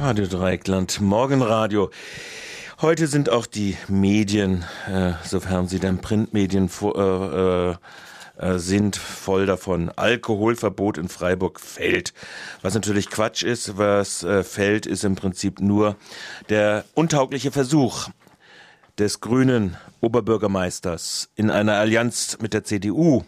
Radio Dreieckland, Morgenradio. Heute sind auch die Medien, sofern sie denn Printmedien sind, voll davon. Alkoholverbot in Freiburg fällt. Was natürlich Quatsch ist, was fällt, ist im Prinzip nur der untaugliche Versuch des grünen Oberbürgermeisters in einer Allianz mit der CDU,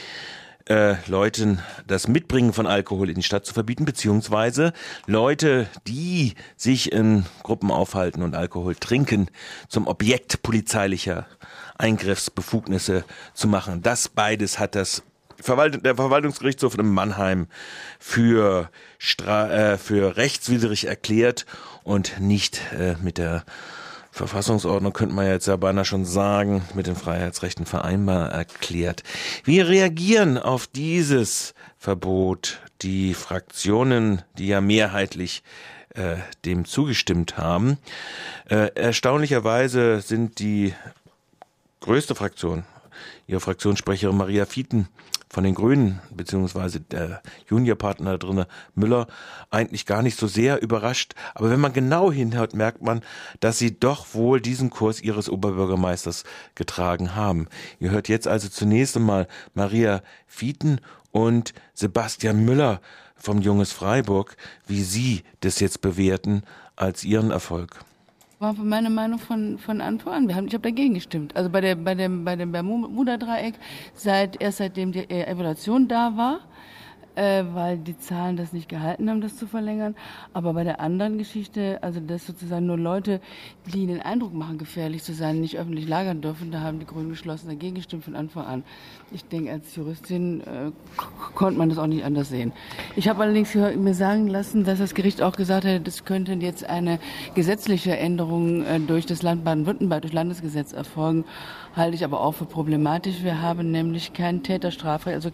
Leuten das Mitbringen von Alkohol in die Stadt zu verbieten, beziehungsweise Leute, die sich in Gruppen aufhalten und Alkohol trinken, zum Objekt polizeilicher Eingriffsbefugnisse zu machen. Das beides hat der Verwaltungsgerichtshof in Mannheim für rechtswidrig erklärt und nicht mit der Verfassungsordnung, könnte man jetzt ja beinahe schon sagen, mit den Freiheitsrechten vereinbar erklärt. Wie reagieren auf dieses Verbot die Fraktionen, die ja mehrheitlich dem zugestimmt haben? Erstaunlicherweise sind die größte Fraktion, ihre Fraktionssprecherin Maria Fieten von den Grünen, beziehungsweise der Juniorpartner da drin, Müller, eigentlich gar nicht so sehr überrascht. Aber wenn man genau hinhört, merkt man, dass sie doch wohl diesen Kurs ihres Oberbürgermeisters getragen haben. Ihr hört jetzt also zunächst einmal Maria Fieten und Sebastian Müller vom Junges Freiburg, wie sie das jetzt bewerten als ihren Erfolg. War meine Meinung von Anfang an. Ich habe dagegen gestimmt. Also bei dem Bermuda-Dreieck, seitdem die Evaluation da war, weil die Zahlen das nicht gehalten haben, das zu verlängern. Aber bei der anderen Geschichte, also dass sozusagen nur Leute, die den Eindruck machen, gefährlich zu sein, nicht öffentlich lagern dürfen, da haben die Grünen geschlossen dagegen gestimmt von Anfang an. Ich denke, als Juristin konnte man das auch nicht anders sehen. Ich habe allerdings mir sagen lassen, dass das Gericht auch gesagt hat, das könnte jetzt eine gesetzliche Änderung durch das Land Baden-Württemberg, durch Landesgesetz erfolgen. Halte ich aber auch für problematisch. Wir haben nämlich kein Täterstrafrecht, also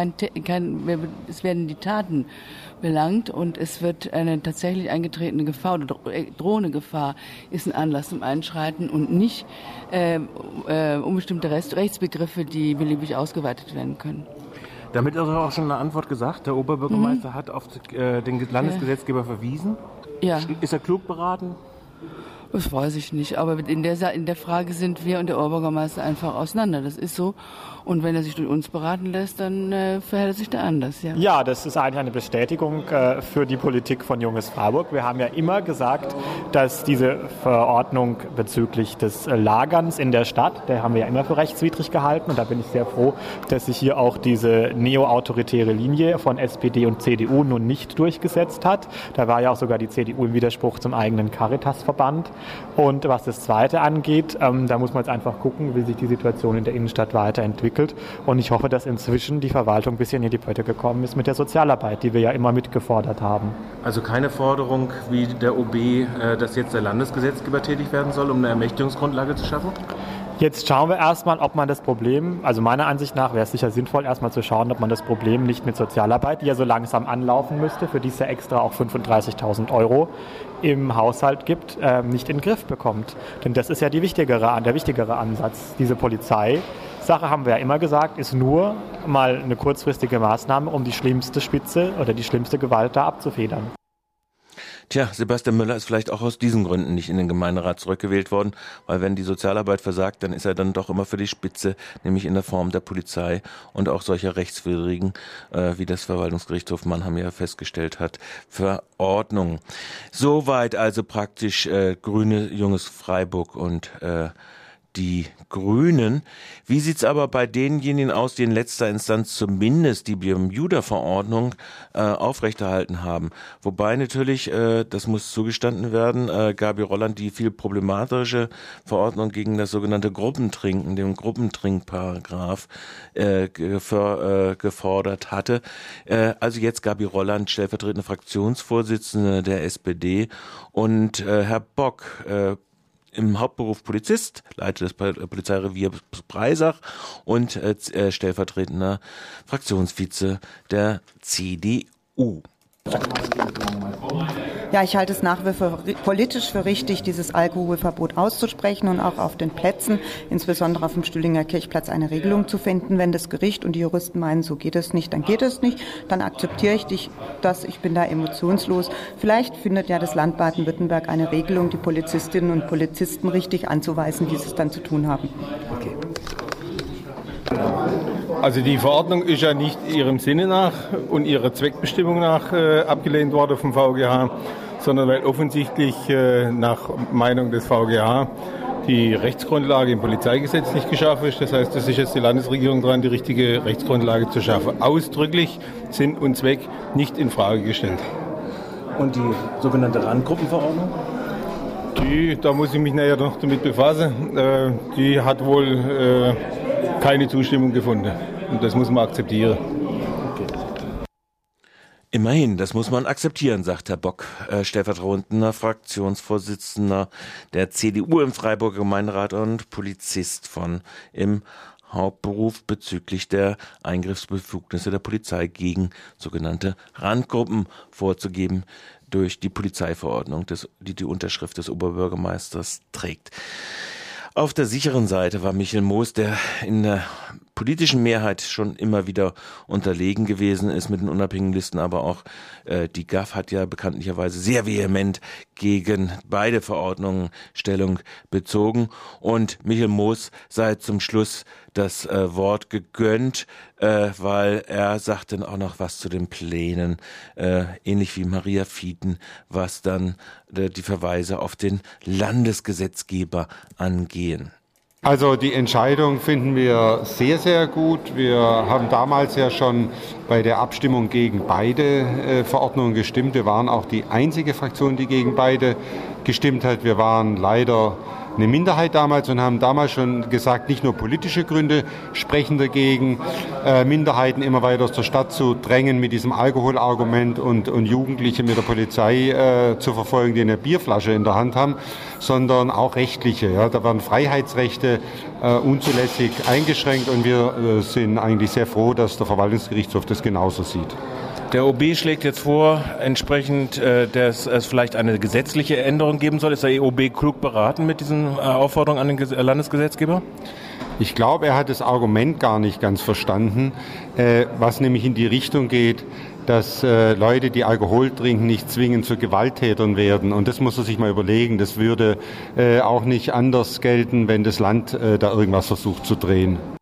es werden die Taten belangt und es wird eine tatsächlich eingetretene Gefahr oder drohende Gefahr ist ein Anlass zum Einschreiten und nicht unbestimmte Rechtsbegriffe, die beliebig ausgeweitet werden können. Damit ist auch schon eine Antwort gesagt. Der Oberbürgermeister hat auf den Landesgesetzgeber verwiesen. Ja. Ist er klug beraten? Das weiß ich nicht, aber in der Frage sind wir und der Oberbürgermeister einfach auseinander. Das ist so. Und wenn er sich durch uns beraten lässt, dann verhält er sich da anders. Ja, ja, das ist eigentlich eine Bestätigung für die Politik von Junges Freiburg. Wir haben ja immer gesagt, dass diese Verordnung bezüglich des Lagerns in der Stadt, der haben wir ja immer für rechtswidrig gehalten. Und da bin ich sehr froh, dass sich hier auch diese neo-autoritäre Linie von SPD und CDU nun nicht durchgesetzt hat. Da war ja auch sogar die CDU im Widerspruch zum eigenen Caritas-Verband. Und was das Zweite angeht, da muss man jetzt einfach gucken, wie sich die Situation in der Innenstadt weiterentwickelt. Und ich hoffe, dass inzwischen die Verwaltung ein bisschen in die Pötte gekommen ist mit der Sozialarbeit, die wir ja immer mitgefordert haben. Also keine Forderung wie der OB, dass jetzt der Landesgesetzgeber tätig werden soll, um eine Ermächtigungsgrundlage zu schaffen? Jetzt schauen wir erstmal, ob man das Problem, also meiner Ansicht nach wäre es sicher sinnvoll, erstmal zu schauen, ob man das Problem nicht mit Sozialarbeit, die ja so langsam anlaufen müsste, für die es ja extra auch 35.000 € im Haushalt gibt, nicht in den Griff bekommt. Denn das ist ja der wichtigere Ansatz. Diese Polizeisache, haben wir ja immer gesagt, ist nur mal eine kurzfristige Maßnahme, um die schlimmste Spitze oder die schlimmste Gewalt da abzufedern. Tja, Sebastian Müller ist vielleicht auch aus diesen Gründen nicht in den Gemeinderat zurückgewählt worden, weil wenn die Sozialarbeit versagt, dann ist er dann doch immer für die Spitze, nämlich in der Form der Polizei und auch solcher rechtswidrigen, wie das Verwaltungsgerichtshof Mannheim ja festgestellt hat, Verordnungen. Soweit also praktisch Grüne, Junges Freiburg und die Grünen. Wie sieht's aber bei denjenigen aus, die in letzter Instanz zumindest die Bermuda-Verordnung aufrechterhalten haben? Wobei natürlich, das muss zugestanden werden, Gabi Rolland die viel problematische Verordnung gegen das sogenannte Gruppentrinken, dem Gruppentrinkparagraf, gefordert hatte. Also jetzt Gabi Rolland, stellvertretende Fraktionsvorsitzende der SPD und Herr Bock, im Hauptberuf Polizist, leitet das Polizeirevier Breisach und stellvertretender Fraktionsvize der CDU. Ja, ich halte es nach wie vor politisch für richtig, dieses Alkoholverbot auszusprechen und auch auf den Plätzen, insbesondere auf dem Stühlinger Kirchplatz, eine Regelung zu finden. Wenn das Gericht und die Juristen meinen, so geht es nicht, dann geht es nicht. Dann akzeptiere ich das. Ich bin da emotionslos. Vielleicht findet ja das Land Baden-Württemberg eine Regelung, die Polizistinnen und Polizisten richtig anzuweisen, wie sie es dann zu tun haben. Okay. Also die Verordnung ist ja nicht ihrem Sinne nach und ihrer Zweckbestimmung nach abgelehnt worden vom VGH, sondern weil offensichtlich nach Meinung des VGH die Rechtsgrundlage im Polizeigesetz nicht geschaffen ist. Das heißt, es ist jetzt die Landesregierung dran, die richtige Rechtsgrundlage zu schaffen. Ausdrücklich Sinn und Zweck nicht in Frage gestellt. Und die sogenannte Randgruppenverordnung? Da muss ich mich nachher noch damit befassen. Die hat wohl keine Zustimmung gefunden. Und das muss man akzeptieren. Okay. Immerhin, das muss man akzeptieren, sagt Herr Bock, stellvertretender Fraktionsvorsitzender der CDU im Freiburger Gemeinderat und Polizist im Hauptberuf bezüglich der Eingriffsbefugnisse der Polizei gegen sogenannte Randgruppen vorzugeben durch die Polizeiverordnung, die die Unterschrift des Oberbürgermeisters trägt. Auf der sicheren Seite war Michel Moos, der in der politischen Mehrheit schon immer wieder unterlegen gewesen ist mit den unabhängigen Listen, aber auch die GAF hat ja bekanntlicherweise sehr vehement gegen beide Verordnungen Stellung bezogen und Michel Moos sei zum Schluss das Wort gegönnt, weil er sagt dann auch noch was zu den Plänen, ähnlich wie Maria Fieten, was dann die Verweise auf den Landesgesetzgeber angehen. Also die Entscheidung finden wir sehr, sehr gut. Wir haben damals ja schon bei der Abstimmung gegen beide Verordnungen gestimmt. Wir waren auch die einzige Fraktion, die gegen beide gestimmt hat. Wir waren leider eine Minderheit damals und haben damals schon gesagt, nicht nur politische Gründe sprechen dagegen, Minderheiten immer weiter aus der Stadt zu drängen mit diesem Alkoholargument und Jugendliche mit der Polizei zu verfolgen, die eine Bierflasche in der Hand haben, sondern auch rechtliche. Ja, da werden Freiheitsrechte unzulässig eingeschränkt und wir sind eigentlich sehr froh, dass der Verwaltungsgerichtshof das genauso sieht. Der OB schlägt jetzt vor, entsprechend, dass es vielleicht eine gesetzliche Änderung geben soll. Ist der OB klug beraten mit diesen Aufforderungen an den Landesgesetzgeber? Ich glaube, er hat das Argument gar nicht ganz verstanden, was nämlich in die Richtung geht, dass Leute, die Alkohol trinken, nicht zwingend zu Gewalttätern werden. Und das muss er sich mal überlegen. Das würde auch nicht anders gelten, wenn das Land da irgendwas versucht zu drehen.